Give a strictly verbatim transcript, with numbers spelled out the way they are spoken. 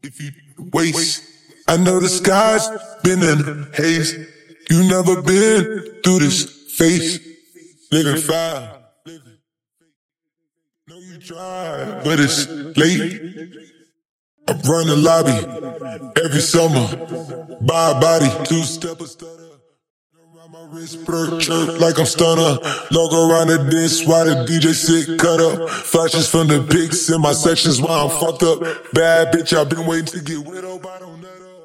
if you waste. I know the sky's been in haze. You never been through this phase. Living fire. Know you try, but it's late. I run the lobby every summer. Buy a body, two step a stutter. Around my wrist, blur, chirp like I'm stunner. Logo around the disc while the D J sit cut up. Flashes from the pics in my sections while I'm fucked up. Bad bitch, I've been waiting to get widowed, but I don't let up.